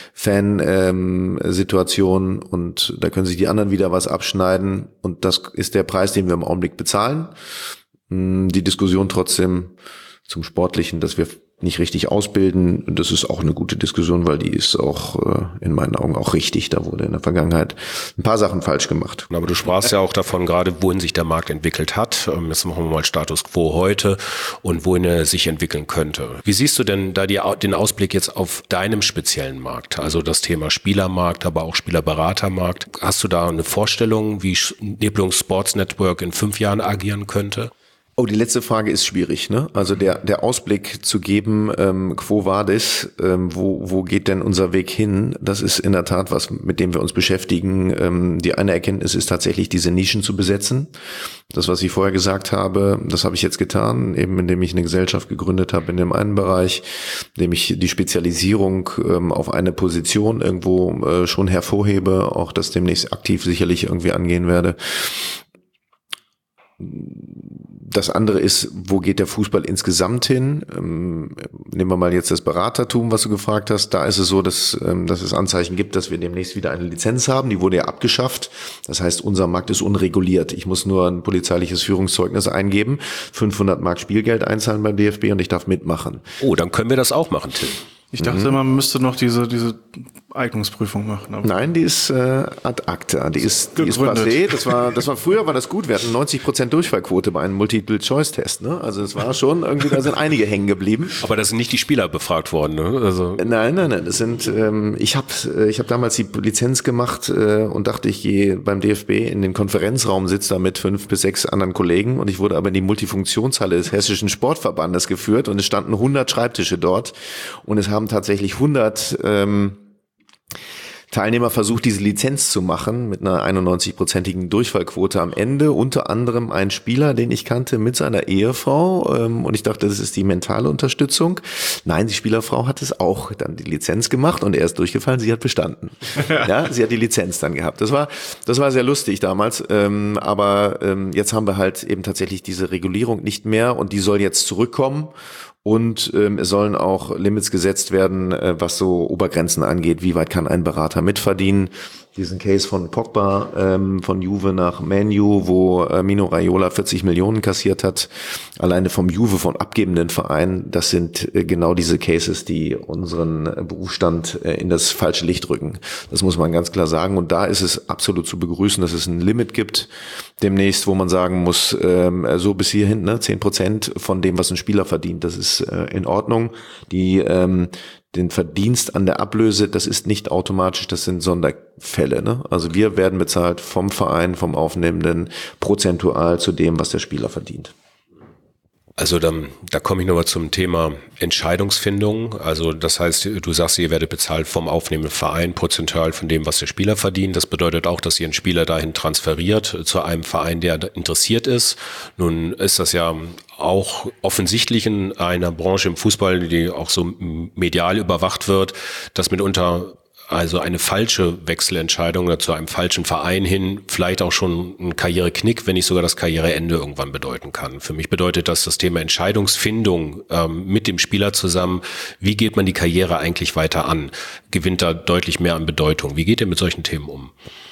Fan-Situation ähm, und da können sich die anderen wieder was abschneiden und das ist der Preis, den wir im Augenblick bezahlen. Die Diskussion trotzdem zum Sportlichen, dass wir nicht richtig ausbilden, das ist auch eine gute Diskussion, weil die ist auch äh, in meinen Augen auch richtig. Da wurde in der Vergangenheit ein paar Sachen falsch gemacht. Aber du sprachst ja auch davon gerade, wohin sich der Markt entwickelt hat. Jetzt machen wir mal Status Quo heute und wohin er sich entwickeln könnte. Wie siehst du denn da die, den Ausblick jetzt auf deinem speziellen Markt? Also das Thema Spielermarkt, aber auch Spielerberatermarkt. Hast du da eine Vorstellung, wie Nibelung Sports Network in fünf Jahren agieren könnte? Oh, die letzte Frage ist schwierig, ne? Also der der Ausblick zu geben, ähm, quo vadis, ähm, wo wo geht denn unser Weg hin? Das ist in der Tat was, mit dem wir uns beschäftigen. Ähm, die eine Erkenntnis ist tatsächlich, diese Nischen zu besetzen. Das, was ich vorher gesagt habe, das habe ich jetzt getan, eben indem ich eine Gesellschaft gegründet habe in dem einen Bereich, indem ich die Spezialisierung ähm, auf eine Position irgendwo äh, schon hervorhebe, auch das demnächst aktiv sicherlich irgendwie angehen werde. Das andere ist, wo geht der Fußball insgesamt hin? Ähm, nehmen wir mal jetzt das Beratertum, was du gefragt hast. Da ist es so, dass, ähm, dass es Anzeichen gibt, dass wir demnächst wieder eine Lizenz haben. Die wurde ja abgeschafft. Das heißt, unser Markt ist unreguliert. Ich muss nur ein polizeiliches Führungszeugnis eingeben, fünfhundert Mark Spielgeld einzahlen beim D F B und ich darf mitmachen. Oh, dann können wir das auch machen, Tim. Ich dachte, mhm. man müsste noch diese diese Eignungsprüfung machen. Aber Nein, die ist äh, ad acta. Die ist, die ist passé. Das war, das war früher war das gut. Wir hatten neunzig Prozent Durchfallquote bei einem Multiple-Choice-Test. Ne? Also es war schon irgendwie, da sind einige hängen geblieben. Aber da sind nicht die Spieler befragt worden. Ne? Also nein, nein, nein. Das sind. Ähm, ich habe, ich habe damals die Lizenz gemacht äh, und dachte, ich gehe beim D F B in den Konferenzraum, sitze da mit fünf bis sechs anderen Kollegen und ich wurde aber in die Multifunktionshalle des Hessischen Sportverbandes geführt und es standen hundert Schreibtische dort und es haben tatsächlich hundert ähm, Teilnehmer versucht, diese Lizenz zu machen mit einer einundneunzig-prozentigen Durchfallquote am Ende. Unter anderem ein Spieler, den ich kannte, mit seiner Ehefrau. Ähm, und ich dachte, das ist die mentale Unterstützung. Nein, die Spielerfrau hat es auch dann die Lizenz gemacht und er ist durchgefallen. Sie hat bestanden. Ja, sie hat die Lizenz dann gehabt. Das war, das war sehr lustig damals. Ähm, aber ähm, jetzt haben wir halt eben tatsächlich diese Regulierung nicht mehr und die soll jetzt zurückkommen. Und ähm, es sollen auch Limits gesetzt werden, äh, was so Obergrenzen angeht. Wie weit kann ein Berater mitverdienen? Diesen Case von Pogba ähm, von Juve nach Man U, wo äh, Mino Raiola vierzig Millionen kassiert hat, alleine vom Juve, vom abgebenden Verein. Das sind äh, genau diese Cases, die unseren äh, Berufsstand äh, in das falsche Licht rücken. Das muss man ganz klar sagen. Und da ist es absolut zu begrüßen, dass es ein Limit gibt demnächst, wo man sagen muss, ähm, so bis hierhin, ne, zehn Prozent von dem, was ein Spieler verdient. Das ist äh, in Ordnung. Die ähm, den Verdienst an der Ablöse, das ist nicht automatisch, das sind Sonderfälle. Ne? Also wir werden bezahlt vom Verein, vom Aufnehmenden, prozentual zu dem, was der Spieler verdient. Also dann, da komme ich nochmal zum Thema Entscheidungsfindung. Also das heißt, du sagst, ihr werdet bezahlt vom aufnehmenden Verein, prozentual von dem, was der Spieler verdient. Das bedeutet auch, dass ihr einen Spieler dahin transferiert zu einem Verein, der interessiert ist. Nun ist das ja auch offensichtlich in einer Branche im Fußball, die auch so medial überwacht wird, dass mitunter also eine falsche Wechselentscheidung oder zu einem falschen Verein hin vielleicht auch schon ein Karriereknick, wenn nicht sogar das Karriereende irgendwann bedeuten kann. Für mich bedeutet das das Thema Entscheidungsfindung ähm, mit dem Spieler zusammen. Wie geht man die Karriere eigentlich weiter an? Gewinnt da deutlich mehr an Bedeutung. Wie geht ihr mit solchen Themen um?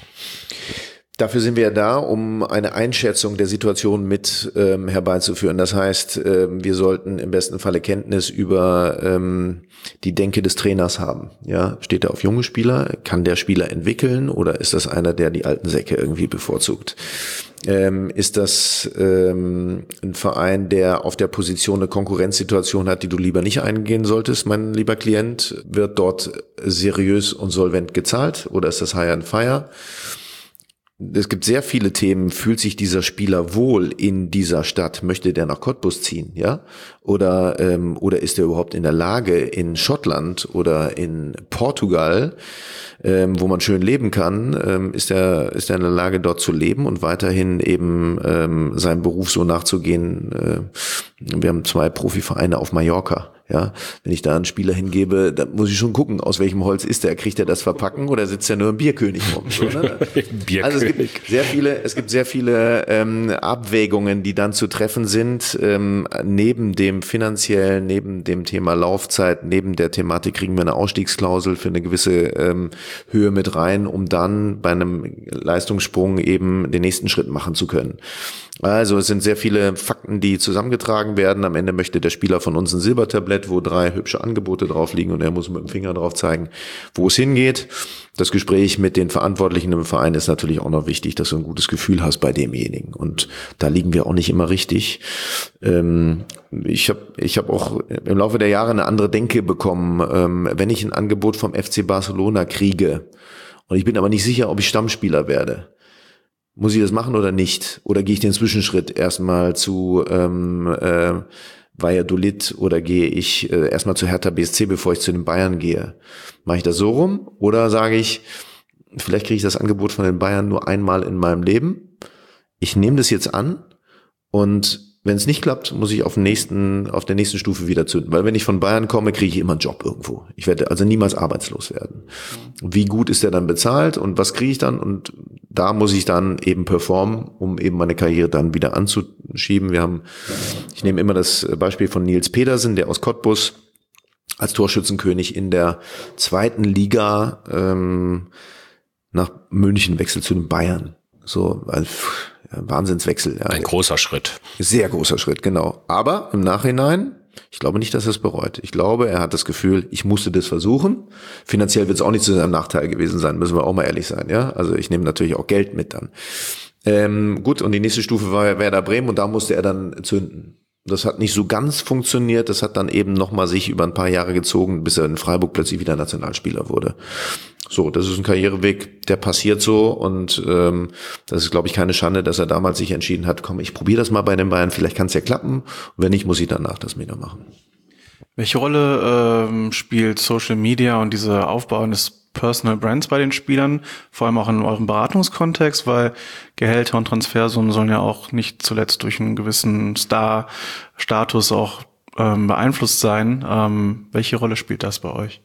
Dafür sind wir ja da, um eine Einschätzung der Situation mit ähm, herbeizuführen. Das heißt, ähm, wir sollten im besten Falle Kenntnis über ähm, die Denke des Trainers haben. Ja, steht er auf junge Spieler? Kann der Spieler entwickeln oder ist das einer, der die alten Säcke irgendwie bevorzugt? Ähm, ist das ähm, ein Verein, der auf der Position eine Konkurrenzsituation hat, die du lieber nicht eingehen solltest, mein lieber Klient? Wird dort seriös und solvent gezahlt oder ist das Hire and Fire? Es gibt sehr viele Themen. Fühlt sich dieser Spieler wohl in dieser Stadt? Möchte der nach Cottbus ziehen, ja? Oder ähm, oder ist er überhaupt in der Lage, in Schottland oder in Portugal, ähm, wo man schön leben kann, ähm, ist er ist er in der Lage, dort zu leben und weiterhin eben ähm, seinem Beruf so nachzugehen? Äh, wir haben zwei Profivereine auf Mallorca. Ja, wenn ich da einen Spieler hingebe, dann muss ich schon gucken, aus welchem Holz ist der. Kriegt er das verpacken oder sitzt er nur im Bierkönig rum? So, ne? Bierkönig. Also es gibt sehr viele, es gibt sehr viele ähm, Abwägungen, die dann zu treffen sind. Ähm, neben dem finanziellen, neben dem Thema Laufzeit, neben der Thematik kriegen wir eine Ausstiegsklausel für eine gewisse ähm, Höhe mit rein, um dann bei einem Leistungssprung eben den nächsten Schritt machen zu können. Also es sind sehr viele Fakten, die zusammengetragen werden. Am Ende möchte der Spieler von uns ein Silbertablett, wo drei hübsche Angebote drauf liegen und er muss mit dem Finger drauf zeigen, wo es hingeht. Das Gespräch mit den Verantwortlichen im Verein ist natürlich auch noch wichtig, dass du ein gutes Gefühl hast bei demjenigen. Und da liegen wir auch nicht immer richtig. Ähm, ich habe ich hab auch im Laufe der Jahre eine andere Denke bekommen. Ähm, wenn ich ein Angebot vom F C Barcelona kriege und ich bin aber nicht sicher, ob ich Stammspieler werde, muss ich das machen oder nicht? Oder gehe ich den Zwischenschritt erstmal zu ähm, äh, Valladolid oder gehe ich äh, erstmal zu Hertha B S C, bevor ich zu den Bayern gehe? Mache ich das so rum? Oder sage ich, vielleicht kriege ich das Angebot von den Bayern nur einmal in meinem Leben. Ich nehme das jetzt an und wenn es nicht klappt, muss ich auf den nächsten, auf der nächsten Stufe wieder zünden. Weil wenn ich von Bayern komme, kriege ich immer einen Job irgendwo. Ich werde also niemals arbeitslos werden. Wie gut ist der dann bezahlt und was kriege ich dann? Und da muss ich dann eben performen, um eben meine Karriere dann wieder anzuschieben. Wir haben, ich nehme immer das Beispiel von Nils Pedersen, der aus Cottbus als Torschützenkönig in der zweiten Liga ähm, nach München wechselt zu den Bayern. So, also, ja, Wahnsinnswechsel. Ja. Ein großer Schritt. Sehr großer Schritt, genau. Aber im Nachhinein, ich glaube nicht, dass er es bereut. Ich glaube, er hat das Gefühl, ich musste das versuchen. Finanziell wird es auch nicht zu seinem Nachteil gewesen sein, müssen wir auch mal ehrlich sein. Ja, also ich nehme natürlich auch Geld mit dann. Ähm, gut, und die nächste Stufe war Werder Bremen und da musste er dann zünden. Das hat nicht so ganz funktioniert. Das hat dann eben nochmal sich über ein paar Jahre gezogen, bis er in Freiburg plötzlich wieder Nationalspieler wurde. So, das ist ein Karriereweg, der passiert so und ähm, das ist, glaube ich, keine Schande, dass er damals sich entschieden hat, komm, ich probiere das mal bei den Bayern, vielleicht kann es ja klappen und wenn nicht, muss ich danach das wieder machen. Welche Rolle ähm, spielt Social Media und diese Aufbau des Personal Brands bei den Spielern, vor allem auch in eurem Beratungskontext, weil Gehälter und Transfersummen sollen ja auch nicht zuletzt durch einen gewissen Star-Status auch ähm, beeinflusst sein. Ähm, welche Rolle spielt das bei euch?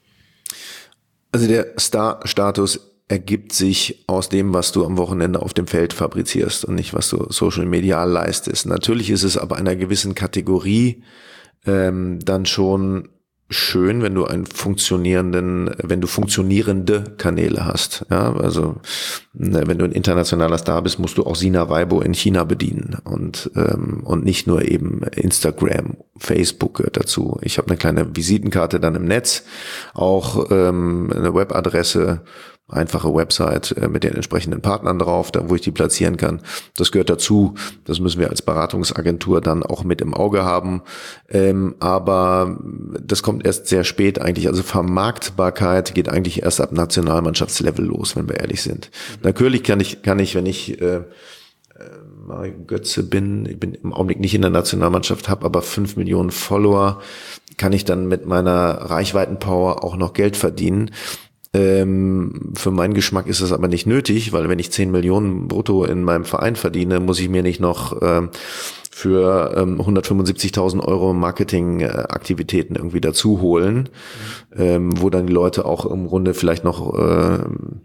Also der Star-Status ergibt sich aus dem, was du am Wochenende auf dem Feld fabrizierst und nicht, was du social medial leistest. Natürlich ist es aber einer gewissen Kategorie ähm, dann schon schön, wenn du einen funktionierenden, wenn du funktionierende Kanäle hast. Ja, also wenn du ein internationaler Star bist, musst du auch Sina Weibo in China bedienen und ähm, und nicht nur eben Instagram, Facebook gehört dazu. Ich habe eine kleine Visitenkarte dann im Netz, auch ähm, eine Webadresse, einfache Website mit den entsprechenden Partnern drauf, da wo ich die platzieren kann. Das gehört dazu. Das müssen wir als Beratungsagentur dann auch mit im Auge haben. Ähm, aber das kommt erst sehr spät eigentlich. Also Vermarktbarkeit geht eigentlich erst ab Nationalmannschaftslevel los, wenn wir ehrlich sind. Mhm. Natürlich kann ich, kann ich, wenn ich äh, Mario Götze bin, ich bin im Augenblick nicht in der Nationalmannschaft, habe aber fünf Millionen Follower, kann ich dann mit meiner Reichweitenpower auch noch Geld verdienen. Ähm, für meinen Geschmack ist das aber nicht nötig, weil wenn ich zehn Millionen brutto in meinem Verein verdiene, muss ich mir nicht noch äh, für ähm, hundertfünfundsiebzigtausend Euro Marketingaktivitäten irgendwie dazu holen, mhm. ähm, wo dann die Leute auch im Grunde vielleicht noch äh,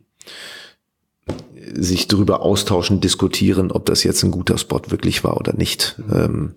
sich darüber austauschen, diskutieren, ob das jetzt ein guter Spot wirklich war oder nicht. Mhm. Ähm,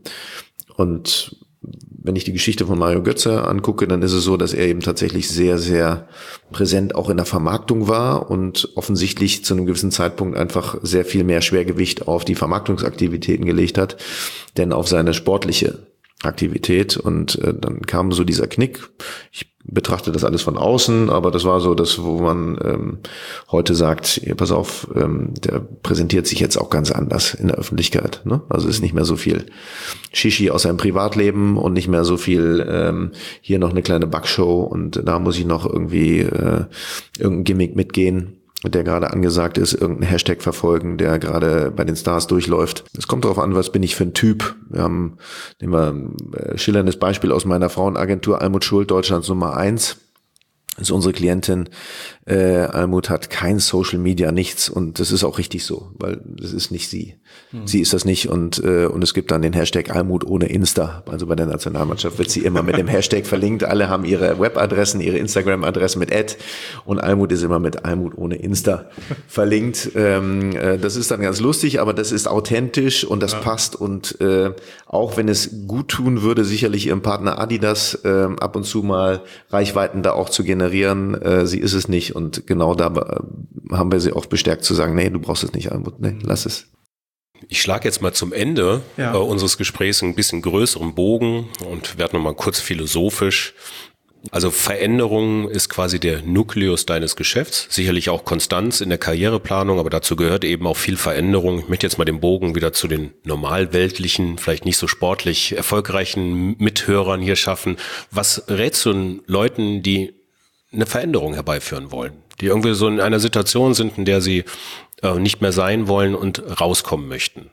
und wenn ich die Geschichte von Mario Götze angucke, dann ist es so, dass er eben tatsächlich sehr, sehr präsent auch in der Vermarktung war und offensichtlich zu einem gewissen Zeitpunkt einfach sehr viel mehr Schwergewicht auf die Vermarktungsaktivitäten gelegt hat, denn auf seine sportliche Aktivität. Und äh, dann kam so dieser Knick. Ich betrachte das alles von außen, aber das war so das, wo man ähm, heute sagt, ja, pass auf, ähm, der präsentiert sich jetzt auch ganz anders in der Öffentlichkeit. Ne? Also ist nicht mehr so viel Shishi aus seinem Privatleben und nicht mehr so viel ähm, hier noch eine kleine Backshow und da muss ich noch irgendwie äh, irgendein Gimmick mitgehen, der gerade angesagt ist, irgendeinen Hashtag verfolgen, der gerade bei den Stars durchläuft. Es kommt darauf an, was bin ich für ein Typ. Wir haben, nehmen wir ein schillerndes Beispiel aus meiner Frauenagentur, Almut Schuld, Deutschlands Nummer eins. Das ist unsere Klientin. Äh, Almut hat kein Social Media, nichts und das ist auch richtig so, weil das ist nicht sie. Mhm. Sie ist das nicht und äh, und es gibt dann den Hashtag Almut ohne Insta. Also bei der Nationalmannschaft wird sie immer mit dem Hashtag verlinkt. Alle haben ihre Webadressen, ihre Instagram-Adressen mit Ad und Almut ist immer mit Almut ohne Insta verlinkt. Ähm, äh, das ist dann ganz lustig, aber das ist authentisch und das ja. passt und äh, auch wenn es gut tun würde, sicherlich ihrem Partner Adidas äh, ab und zu mal Reichweiten da auch zu generieren. Äh, sie ist es nicht. Und genau da haben wir sie auch bestärkt zu sagen, nee, du brauchst es nicht, Almut, nee, lass es. Ich schlage jetzt mal zum Ende ja. äh, unseres Gesprächs ein bisschen größeren Bogen und werde nochmal kurz philosophisch. Also Veränderung ist quasi der Nukleus deines Geschäfts, sicherlich auch Konstanz in der Karriereplanung, aber dazu gehört eben auch viel Veränderung. Ich möchte jetzt mal den Bogen wieder zu den normalweltlichen, vielleicht nicht so sportlich erfolgreichen Mithörern hier schaffen. Was rätst du den Leuten, die eine Veränderung herbeiführen wollen, die irgendwie so in einer Situation sind, in der sie äh, nicht mehr sein wollen und rauskommen möchten?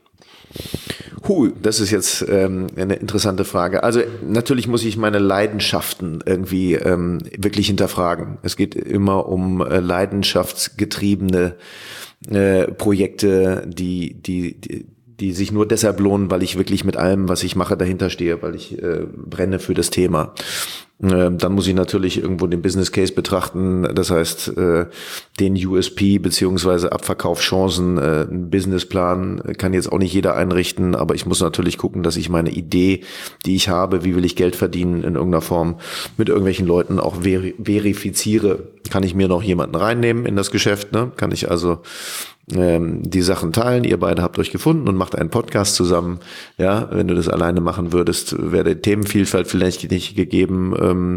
Huh, das ist jetzt ähm, eine interessante Frage. Also natürlich muss ich meine Leidenschaften irgendwie ähm, wirklich hinterfragen. Es geht immer um äh, leidenschaftsgetriebene äh, Projekte, die, die, die die sich nur deshalb lohnen, weil ich wirklich mit allem, was ich mache, dahinter stehe, weil ich äh, brenne für das Thema. Äh, dann muss ich natürlich irgendwo den Business Case betrachten, das heißt äh, den U S P beziehungsweise Abverkaufschancen, äh, einen Businessplan kann jetzt auch nicht jeder einrichten, aber ich muss natürlich gucken, dass ich meine Idee, die ich habe, wie will ich Geld verdienen in irgendeiner Form, mit irgendwelchen Leuten auch ver- verifiziere. Kann ich mir noch jemanden reinnehmen in das Geschäft, ne? Kann ich also ähm, die Sachen teilen, ihr beide habt euch gefunden und macht einen Podcast zusammen. Ja, wenn du das alleine machen würdest, wäre die Themenvielfalt vielleicht nicht gegeben. Ähm,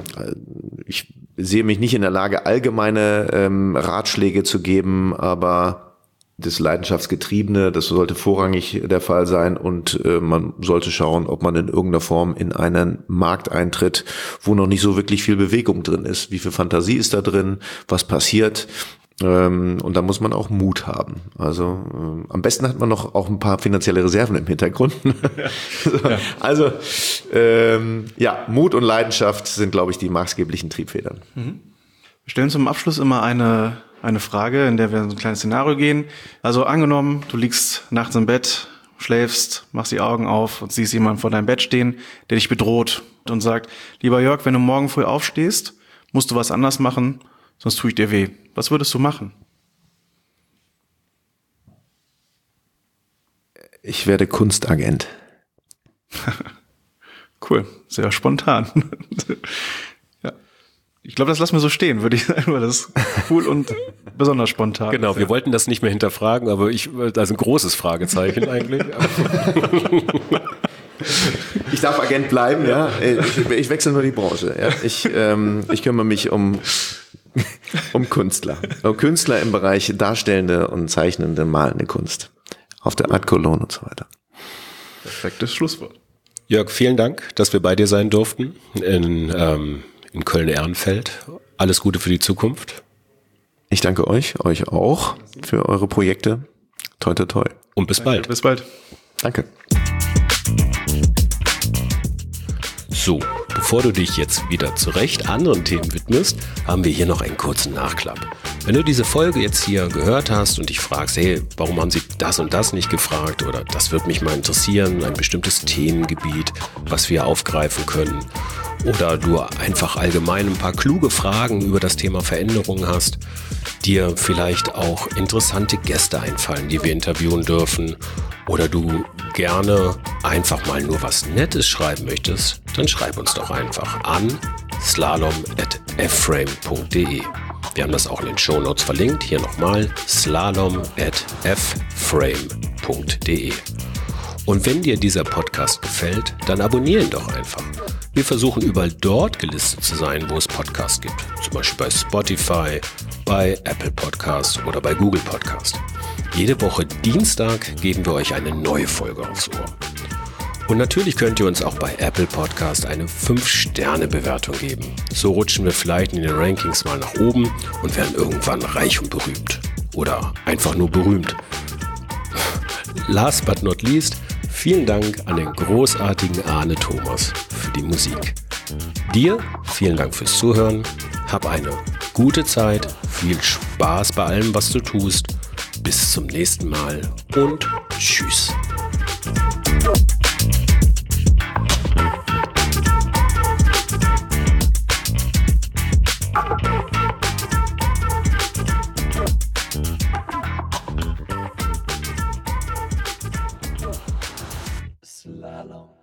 ich sehe mich nicht in der Lage, allgemeine ähm, Ratschläge zu geben, aber das Leidenschaftsgetriebene, das sollte vorrangig der Fall sein und äh, man sollte schauen, ob man in irgendeiner Form in einen Markt eintritt, wo noch nicht so wirklich viel Bewegung drin ist. Wie viel Fantasie ist da drin? Was passiert? Ähm, und da muss man auch Mut haben. Also ähm, am besten hat man noch auch ein paar finanzielle Reserven im Hintergrund. so, ja. Also ähm, ja, Mut und Leidenschaft sind, glaube ich, die maßgeblichen Triebfedern. Mhm. Wir stellen zum Abschluss immer eine eine Frage, in der wir in so ein kleines Szenario gehen. Also angenommen, du liegst nachts im Bett, schläfst, machst die Augen auf und siehst jemanden vor deinem Bett stehen, der dich bedroht und sagt, lieber Jörg, wenn du morgen früh aufstehst, musst du was anders machen, sonst tue ich dir weh. Was würdest du machen? Ich werde Kunstagent. Cool, sehr spontan. Ja. Ich glaube, das lassen wir so stehen, würde ich sagen, weil das ist cool und besonders spontan. Genau, wir wollten das nicht mehr hinterfragen, aber ich, das ist ein großes Fragezeichen eigentlich. Ich darf Agent bleiben, ja. Ich, ich wechsle nur die Branche. Ja. Ich, ähm, ich kümmere mich um, um Künstler. Um Künstler im Bereich darstellende und zeichnende, malende Kunst. Auf der Art Cologne und so weiter. Perfektes Schlusswort. Jörg, vielen Dank, dass wir bei dir sein durften in, ähm, in Köln-Ehrenfeld. Alles Gute für die Zukunft. Ich danke euch, euch auch für eure Projekte. Toi, toi, toi. Und bis bald. Bis bald. Danke. So, bevor du dich jetzt wieder zu Recht anderen Themen widmest, haben wir hier noch einen kurzen Nachklapp. Wenn du diese Folge jetzt hier gehört hast und dich fragst, hey, warum haben sie das und das nicht gefragt oder das würde mich mal interessieren, ein bestimmtes Themengebiet, was wir aufgreifen können, oder du einfach allgemein ein paar kluge Fragen über das Thema Veränderung hast, dir vielleicht auch interessante Gäste einfallen, die wir interviewen dürfen, oder du gerne einfach mal nur was Nettes schreiben möchtest, dann schreib uns doch einfach an slalom at f frame punkt de. Wir haben das auch in den Shownotes verlinkt. Hier nochmal slalom at f frame punkt de. Und wenn dir dieser Podcast gefällt, dann abonniere ihn doch einfach. Wir versuchen überall dort gelistet zu sein, wo es Podcasts gibt. Zum Beispiel bei Spotify, bei Apple Podcasts oder bei Google Podcasts. Jede Woche Dienstag geben wir euch eine neue Folge aufs Ohr. Und natürlich könnt ihr uns auch bei Apple Podcast eine fünf Sterne Bewertung geben. So rutschen wir vielleicht in den Rankings mal nach oben und werden irgendwann reich und berühmt. Oder einfach nur berühmt. Last but not least, vielen Dank an den großartigen Arne Thomas für die Musik. Dir vielen Dank fürs Zuhören. Hab eine gute Zeit, viel Spaß bei allem, was du tust. Bis zum nächsten Mal und tschüss. Slalom.